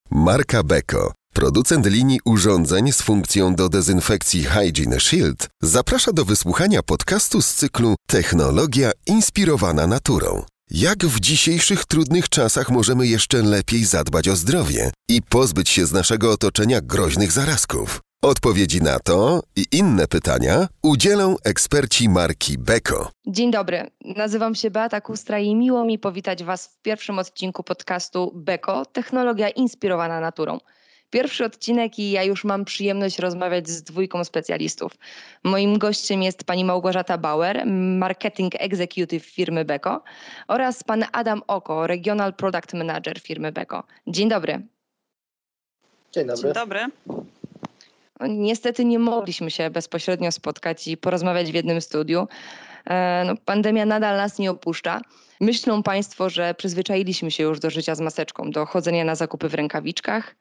Marka Beko, producent linii urządzeń z funkcją do dezynfekcji Hygiene Shield, zaprasza do wysłuchania podcastu z cyklu Technologia inspirowana naturą. Jak w dzisiejszych trudnych czasach możemy jeszcze lepiej zadbać o zdrowie i pozbyć się z naszego otoczenia groźnych zarazków? Odpowiedzi na to i inne pytania udzielą eksperci marki Beko. Dzień dobry, nazywam się Beata Kustra i miło mi powitać Was w pierwszym odcinku podcastu Beko, Technologia inspirowana naturą. Pierwszy odcinek i ja już mam przyjemność rozmawiać z dwójką specjalistów. Moim gościem jest pani Małgorzata Bauer, Marketing Executive firmy Beko oraz pan Adam Oko, Regional Product Manager firmy Beko. Dzień dobry. Dzień dobry. Dzień dobry. Niestety nie mogliśmy się bezpośrednio spotkać i porozmawiać w jednym studiu. Pandemia nadal nas nie opuszcza. Myślą Państwo, że przyzwyczailiśmy się już do życia z maseczką, do chodzenia na zakupy w rękawiczkach?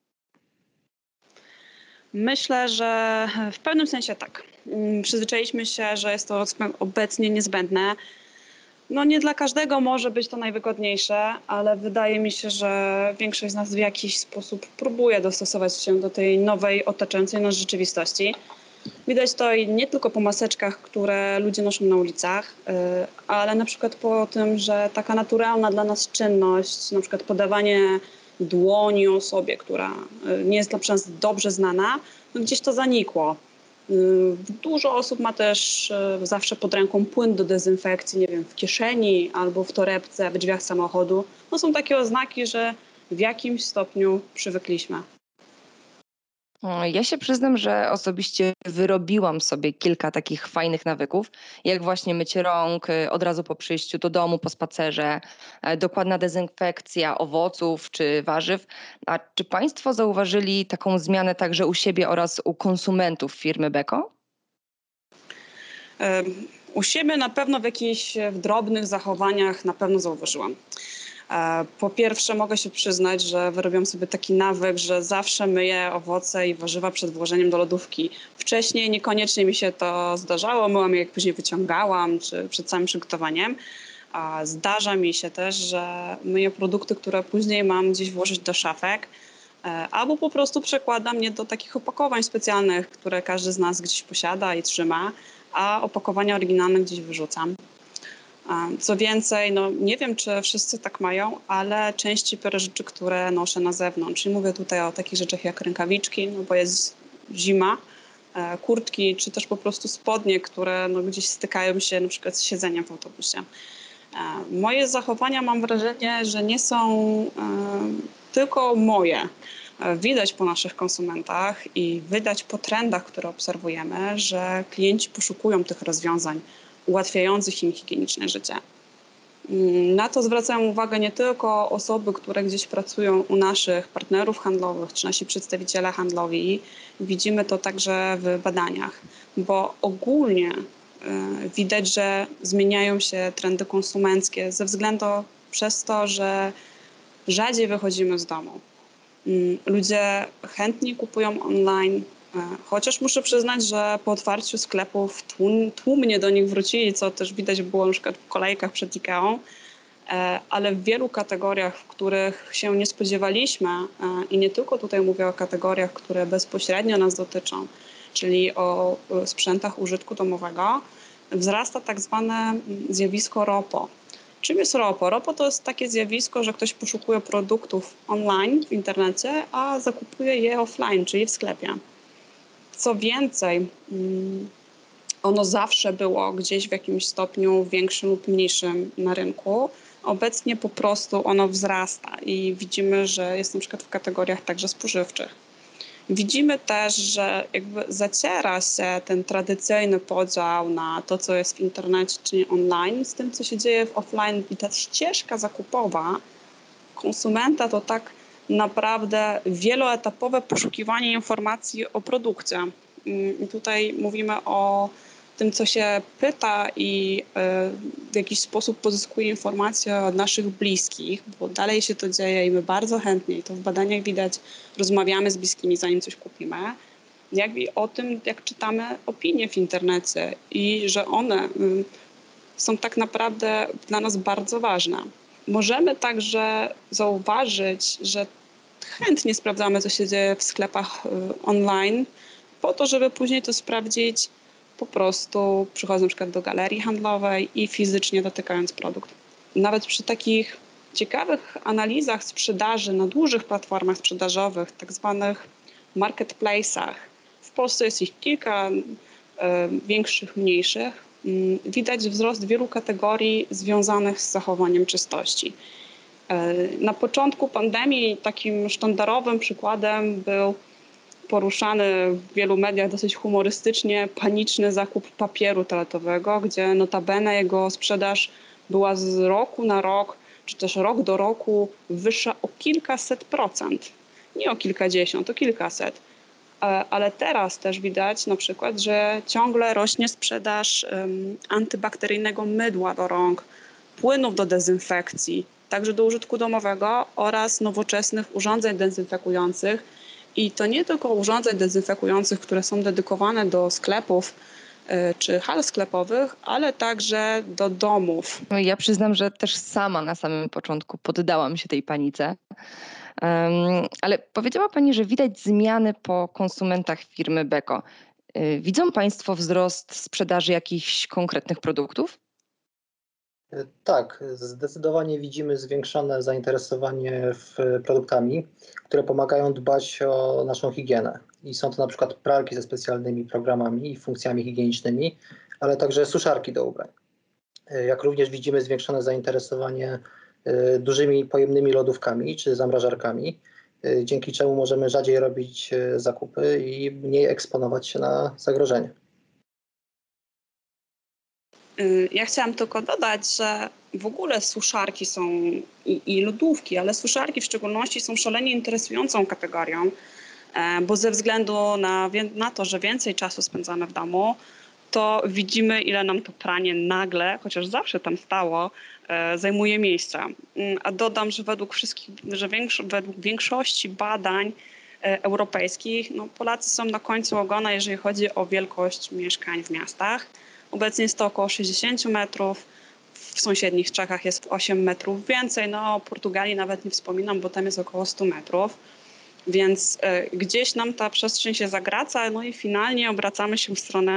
Myślę, że w pewnym sensie tak. Przyzwyczailiśmy się, że jest to obecnie niezbędne. Nie dla każdego może być to najwygodniejsze, ale wydaje mi się, że większość z nas w jakiś sposób próbuje dostosować się do tej nowej, otaczającej nas rzeczywistości. Widać to i nie tylko po maseczkach, które ludzie noszą na ulicach, ale na przykład po tym, że taka naturalna dla nas czynność, na przykład podawanie dłoni osobie, która nie jest dla nas dobrze znana, gdzieś to zanikło. Dużo osób ma też zawsze pod ręką płyn do dezynfekcji, nie wiem, w kieszeni albo w torebce, w drzwiach samochodu. Są takie oznaki, że w jakimś stopniu przywykliśmy. Ja się przyznam, że osobiście wyrobiłam sobie kilka takich fajnych nawyków, jak właśnie mycie rąk od razu po przyjściu do domu, po spacerze, dokładna dezynfekcja owoców czy warzyw. A czy Państwo zauważyli taką zmianę także u siebie oraz u konsumentów firmy Beko? U siebie na pewno w jakichś drobnych zachowaniach na pewno zauważyłam. Po pierwsze mogę się przyznać, że wyrobiłam sobie taki nawyk, że zawsze myję owoce i warzywa przed włożeniem do lodówki. Wcześniej niekoniecznie mi się to zdarzało, myłam je jak później wyciągałam, czy przed samym przygotowaniem. Zdarza mi się też, że myję produkty, które później mam gdzieś włożyć do szafek, albo po prostu przekładam je do takich opakowań specjalnych, które każdy z nas gdzieś posiada i trzyma, a opakowania oryginalne gdzieś wyrzucam. Co więcej, nie wiem, czy wszyscy tak mają, ale częściej biorę rzeczy, które noszę na zewnątrz. Czyli mówię tutaj o takich rzeczach jak rękawiczki, bo jest zima, kurtki, czy też po prostu spodnie, które gdzieś stykają się na przykład z siedzeniem w autobusie. Moje zachowania, mam wrażenie, że nie są tylko moje. Widać po naszych konsumentach i widać po trendach, które obserwujemy, że klienci poszukują tych rozwiązań ułatwiających im higieniczne życie. Na to zwracają uwagę nie tylko osoby, które gdzieś pracują u naszych partnerów handlowych, czy nasi przedstawiciele handlowi. Widzimy to także w badaniach, bo ogólnie widać, że zmieniają się trendy konsumenckie ze względu przez to, że rzadziej wychodzimy z domu. Ludzie chętniej kupują online, chociaż muszę przyznać, że po otwarciu sklepów tłumnie do nich wrócili, co też widać było na przykład w kolejkach przed IKEA, ale w wielu kategoriach, w których się nie spodziewaliśmy, i nie tylko tutaj mówię o kategoriach, które bezpośrednio nas dotyczą, czyli o sprzętach użytku domowego, wzrasta tak zwane zjawisko ROPO. Czym jest ROPO? ROPO to jest takie zjawisko, że ktoś poszukuje produktów online w internecie, a zakupuje je offline, czyli w sklepie. Co więcej, ono zawsze było gdzieś w jakimś stopniu większym lub mniejszym na rynku. Obecnie po prostu ono wzrasta i widzimy, że jest na przykład w kategoriach także spożywczych. Widzimy też, że jakby zaciera się ten tradycyjny podział na to, co jest w internecie, czyli online, z tym, co się dzieje w offline. I ta ścieżka zakupowa konsumenta to tak naprawdę wieloetapowe poszukiwanie informacji o produkcie. I tutaj mówimy o tym, co się pyta i w jakiś sposób pozyskuje informacje od naszych bliskich, bo dalej się to dzieje i my bardzo chętnie, i to w badaniach widać, rozmawiamy z bliskimi, zanim coś kupimy, jak i o tym, jak czytamy opinie w internecie i że one są tak naprawdę dla nas bardzo ważne. Możemy także zauważyć, że chętnie sprawdzamy, co się dzieje w sklepach online, po to, żeby później to sprawdzić po prostu przychodząc na przykład do galerii handlowej i fizycznie dotykając produkt. Nawet przy takich ciekawych analizach sprzedaży na dużych platformach sprzedażowych, tak zwanych marketplace'ach, w Polsce jest ich kilka, większych, mniejszych, widać wzrost wielu kategorii związanych z zachowaniem czystości. Na początku pandemii takim sztandarowym przykładem był poruszany w wielu mediach dosyć humorystycznie paniczny zakup papieru toaletowego, gdzie notabene jego sprzedaż była z roku na rok, czy też rok do roku wyższa o kilkaset procent. Nie o kilkadziesiąt, o kilkaset. Ale teraz też widać na przykład, że ciągle rośnie sprzedaż antybakteryjnego mydła do rąk, płynów do dezynfekcji, także do użytku domowego oraz nowoczesnych urządzeń dezynfekujących. I to nie tylko urządzeń dezynfekujących, które są dedykowane do sklepów czy hal sklepowych, ale także do domów. No ja przyznam, że też sama na samym początku poddałam się tej panice. Ale powiedziała Pani, że widać zmiany po konsumentach firmy Beko. Widzą Państwo wzrost sprzedaży jakichś konkretnych produktów? Tak, zdecydowanie widzimy zwiększone zainteresowanie produktami, które pomagają dbać o naszą higienę. I są to na przykład pralki ze specjalnymi programami i funkcjami higienicznymi, ale także suszarki do ubrań. Jak również widzimy zwiększone zainteresowanie dużymi pojemnymi lodówkami czy zamrażarkami, dzięki czemu możemy rzadziej robić zakupy i mniej eksponować się na zagrożenie. Ja chciałam tylko dodać, że w ogóle suszarki są i lodówki, ale suszarki w szczególności są szalenie interesującą kategorią, bo ze względu na to, że więcej czasu spędzamy w domu, to widzimy, ile nam to pranie nagle, chociaż zawsze tam stało, zajmuje miejsca. A dodam, że według większości badań europejskich, Polacy są na końcu ogona, jeżeli chodzi o wielkość mieszkań w miastach. Obecnie jest to około 60 metrów, w sąsiednich Czechach jest 8 metrów więcej, o Portugalii nawet nie wspominam, bo tam jest około 100 metrów. Więc gdzieś nam ta przestrzeń się zagraca, i finalnie obracamy się w stronę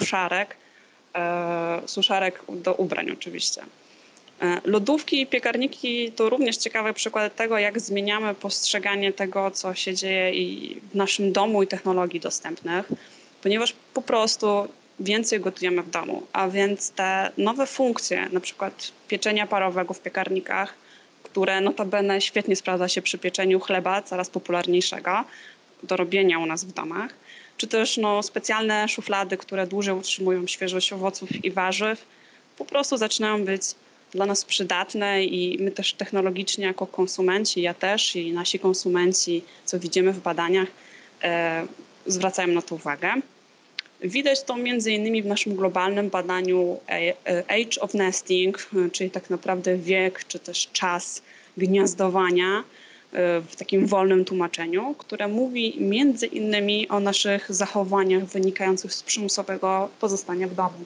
suszarek do ubrań oczywiście. Lodówki i piekarniki to również ciekawy przykład tego, jak zmieniamy postrzeganie tego, co się dzieje i w naszym domu i technologii dostępnych, ponieważ po prostu więcej gotujemy w domu, a więc te nowe funkcje, na przykład pieczenia parowego w piekarnikach, które notabene świetnie sprawdza się przy pieczeniu chleba, coraz popularniejszego, do robienia u nas w domach, czy też specjalne szuflady, które dłużej utrzymują świeżość owoców i warzyw, po prostu zaczynają być dla nas przydatne i my też technologicznie jako konsumenci, ja też i nasi konsumenci, co widzimy w badaniach, zwracają na to uwagę. Widać to między innymi w naszym globalnym badaniu Age of Nesting, czyli tak naprawdę wiek czy też czas gniazdowania w takim wolnym tłumaczeniu, które mówi między innymi o naszych zachowaniach wynikających z przymusowego pozostania w domu.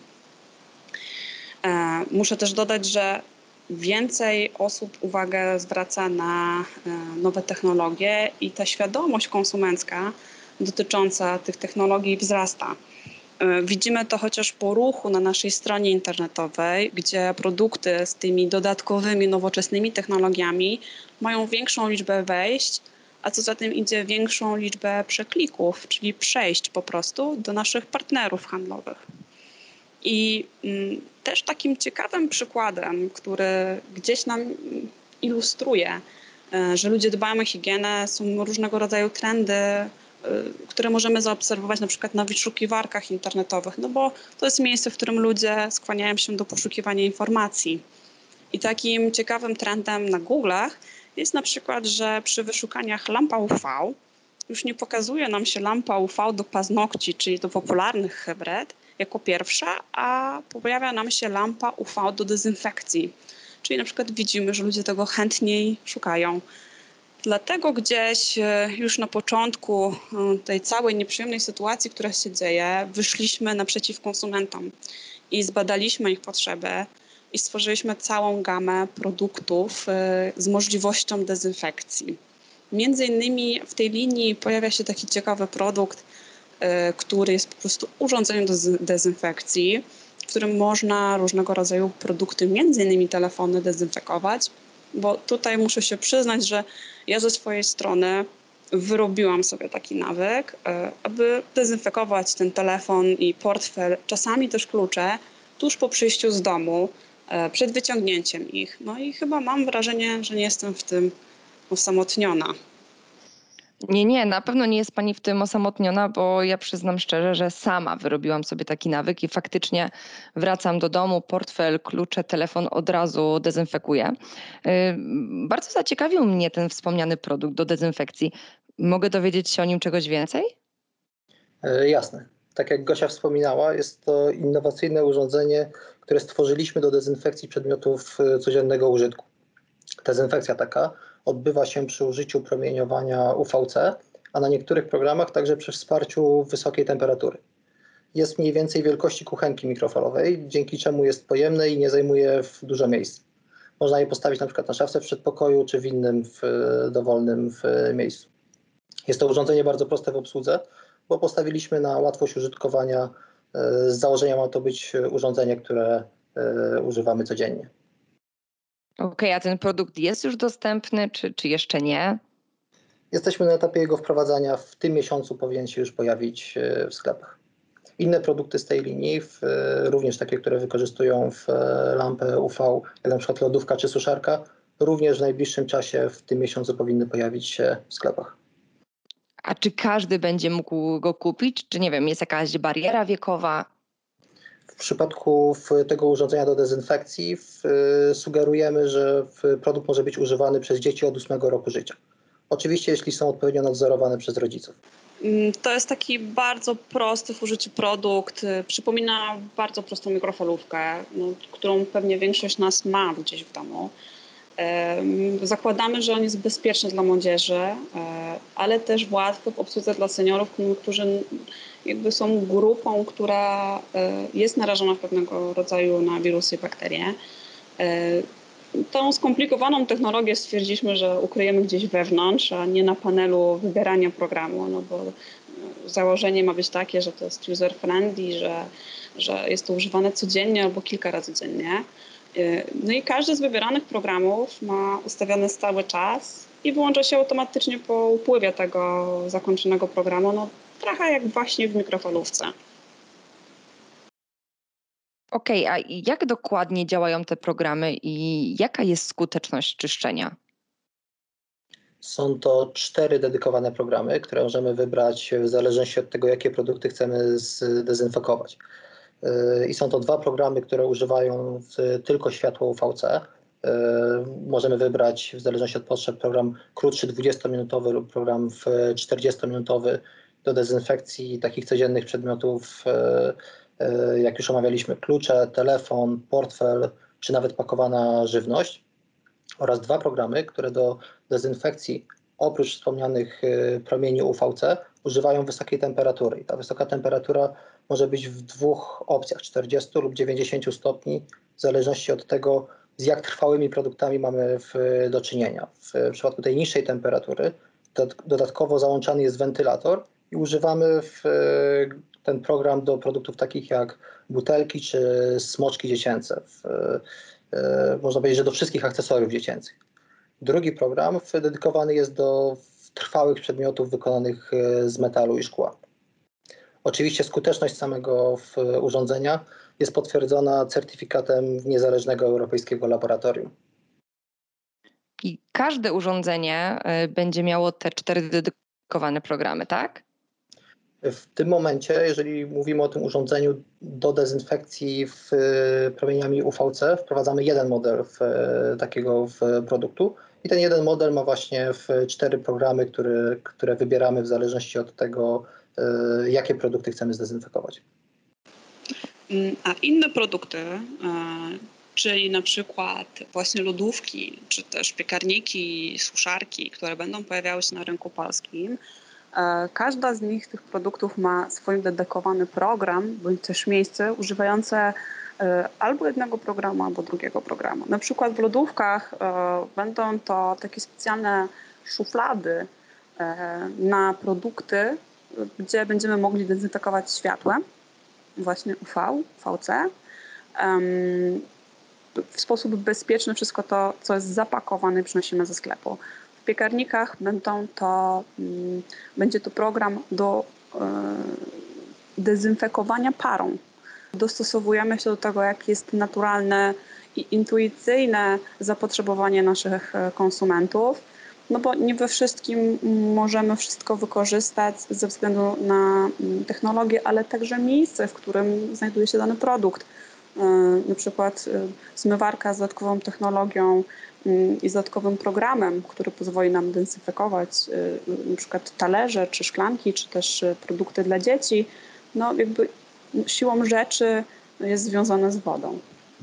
Muszę też dodać, że więcej osób uwagę zwraca na nowe technologie i ta świadomość konsumencka dotycząca tych technologii wzrasta. Widzimy to chociaż po ruchu na naszej stronie internetowej, gdzie produkty z tymi dodatkowymi, nowoczesnymi technologiami mają większą liczbę wejść, a co za tym idzie większą liczbę przeklików, czyli przejść po prostu do naszych partnerów handlowych. I też takim ciekawym przykładem, który gdzieś nam ilustruje, że ludzie dbają o higienę, są różnego rodzaju trendy, które możemy zaobserwować na przykład na wyszukiwarkach internetowych, bo to jest miejsce, w którym ludzie skłaniają się do poszukiwania informacji. I takim ciekawym trendem na Google'ach jest na przykład, że przy wyszukaniach lampa UV już nie pokazuje nam się lampa UV do paznokci, czyli do popularnych hybryd jako pierwsza, a pojawia nam się lampa UV do dezynfekcji. Czyli na przykład widzimy, że ludzie tego chętniej szukają. Dlatego gdzieś już na początku tej całej nieprzyjemnej sytuacji, która się dzieje, wyszliśmy naprzeciw konsumentom i zbadaliśmy ich potrzeby i stworzyliśmy całą gamę produktów z możliwością dezynfekcji. Między innymi w tej linii pojawia się taki ciekawy produkt, który jest po prostu urządzeniem do dezynfekcji, w którym można różnego rodzaju produkty, między innymi telefony, dezynfekować. Bo tutaj muszę się przyznać, że ja ze swojej strony wyrobiłam sobie taki nawyk, aby dezynfekować ten telefon i portfel, czasami też klucze, tuż po przyjściu z domu, przed wyciągnięciem ich. No i chyba mam wrażenie, że nie jestem w tym osamotniona. Nie, na pewno nie jest pani w tym osamotniona, bo ja przyznam szczerze, że sama wyrobiłam sobie taki nawyk i faktycznie wracam do domu, portfel, klucze, telefon od razu dezynfekuję. Bardzo zaciekawił mnie ten wspomniany produkt do dezynfekcji. Mogę dowiedzieć się o nim czegoś więcej? Jasne. Tak jak Gosia wspominała, jest to innowacyjne urządzenie, które stworzyliśmy do dezynfekcji przedmiotów codziennego użytku. Dezynfekcja taka odbywa się przy użyciu promieniowania UVC, a na niektórych programach także przy wsparciu wysokiej temperatury. Jest mniej więcej wielkości kuchenki mikrofalowej, dzięki czemu jest pojemne i nie zajmuje dużo miejsca. Można je postawić na przykład na szafce w przedpokoju czy w innym dowolnym miejscu. Jest to urządzenie bardzo proste w obsłudze, bo postawiliśmy na łatwość użytkowania. Z założenia ma to być urządzenie, które używamy codziennie. Okej, a ten produkt jest już dostępny, czy jeszcze nie? Jesteśmy na etapie jego wprowadzania. W tym miesiącu powinien się już pojawić w sklepach. Inne produkty z tej linii, również takie, które wykorzystują lampę UV, jak na przykład lodówka czy suszarka, również w najbliższym czasie, w tym miesiącu powinny pojawić się w sklepach. A czy każdy będzie mógł go kupić? Czy nie wiem, jest jakaś bariera wiekowa? W przypadku tego urządzenia do dezynfekcji sugerujemy, że produkt może być używany przez dzieci od 8 roku życia. Oczywiście, jeśli są odpowiednio nadzorowane przez rodziców. To jest taki bardzo prosty w użyciu produkt. Przypomina bardzo prostą mikrofalówkę, którą pewnie większość nas ma gdzieś w domu. Zakładamy, że on jest bezpieczny dla młodzieży, ale też łatwy w obsłudze dla seniorów, którzy jakby są grupą, która jest narażona pewnego rodzaju na wirusy i bakterie. Tą skomplikowaną technologię stwierdziliśmy, że ukryjemy gdzieś wewnątrz, a nie na panelu wybierania programu, no bo założenie ma być takie, że to jest user-friendly, że jest to używane codziennie albo kilka razy dziennie. No i każdy z wybieranych programów ma ustawiony stały czas i wyłącza się automatycznie po upływie tego zakończonego programu, no trochę jak właśnie w mikrofalówce. Okej, a jak dokładnie działają te programy i jaka jest skuteczność czyszczenia? Są to 4 dedykowane programy, które możemy wybrać w zależności od tego, jakie produkty chcemy zdezynfekować. I są to 2 programy, które używają tylko światła UVC. Możemy wybrać w zależności od potrzeb program krótszy 20-minutowy lub program 40-minutowy do dezynfekcji takich codziennych przedmiotów, jak już omawialiśmy, klucze, telefon, portfel czy nawet pakowana żywność. Oraz 2 programy, które do dezynfekcji oprócz wspomnianych promieni UVC używają wysokiej temperatury. I ta wysoka temperatura może być w 2 opcjach, 40 lub 90 stopni, w zależności od tego, z jak trwałymi produktami mamy do czynienia. W przypadku tej niższej temperatury dodatkowo załączany jest wentylator i używamy ten program do produktów takich jak butelki czy smoczki dziecięce. Można powiedzieć, że do wszystkich akcesoriów dziecięcych. Drugi program dedykowany jest do trwałych przedmiotów wykonanych z metalu i szkła. Oczywiście skuteczność samego urządzenia jest potwierdzona certyfikatem niezależnego europejskiego laboratorium. I każde urządzenie będzie miało te 4 dedykowane programy, tak? W tym momencie, jeżeli mówimy o tym urządzeniu do dezynfekcji promieniami UVC, wprowadzamy jeden model takiego produktu i ten jeden model ma właśnie 4 programy, które wybieramy w zależności od tego, jakie produkty chcemy zdezynfekować. A inne produkty, czyli na przykład właśnie lodówki, czy też piekarniki, suszarki, które będą pojawiały się na rynku polskim, każda z nich, tych produktów ma swój dedykowany program, bądź też miejsce używające albo jednego programu, albo drugiego programu. Na przykład w lodówkach będą to takie specjalne szuflady na produkty, gdzie będziemy mogli dezynfekować światłem, właśnie UV, VC. W sposób bezpieczny wszystko to, co jest zapakowane, przynosimy ze sklepu. W piekarnikach będzie to program do dezynfekowania parą. Dostosowujemy się do tego, jak jest naturalne i intuicyjne zapotrzebowanie naszych konsumentów, no bo nie we wszystkim możemy wszystko wykorzystać ze względu na technologię, ale także miejsce, w którym znajduje się dany produkt. Na przykład zmywarka z dodatkową technologią i z dodatkowym programem, który pozwoli nam dezynfekować na przykład talerze, czy szklanki, czy też produkty dla dzieci, no jakby siłą rzeczy jest związane z wodą.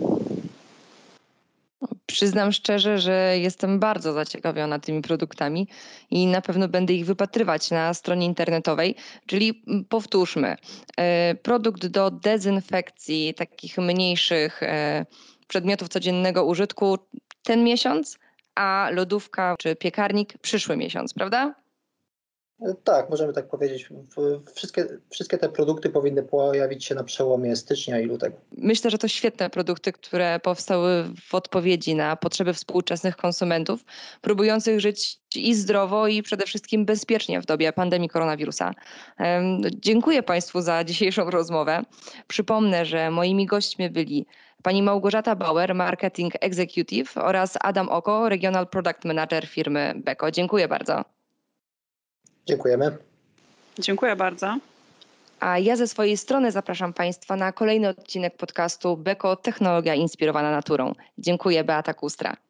Przyznam szczerze, że jestem bardzo zaciekawiona tymi produktami i na pewno będę ich wypatrywać na stronie internetowej. Czyli powtórzmy, produkt do dezynfekcji takich mniejszych przedmiotów codziennego użytku ten miesiąc, a lodówka czy piekarnik przyszły miesiąc, prawda? Tak, możemy tak powiedzieć. Wszystkie te produkty powinny pojawić się na przełomie stycznia i lutego. Myślę, że to świetne produkty, które powstały w odpowiedzi na potrzeby współczesnych konsumentów, próbujących żyć i zdrowo, i przede wszystkim bezpiecznie w dobie pandemii koronawirusa. Dziękuję Państwu za dzisiejszą rozmowę. Przypomnę, że moimi gośćmi byli pani Małgorzata Bauer, Marketing Executive, oraz Adam Oko, Regional Product Manager firmy Beko. Dziękuję bardzo. Dziękujemy. Dziękuję bardzo. A ja ze swojej strony zapraszam Państwa na kolejny odcinek podcastu Beko Technologia inspirowana naturą. Dziękuję, Beata Kustra.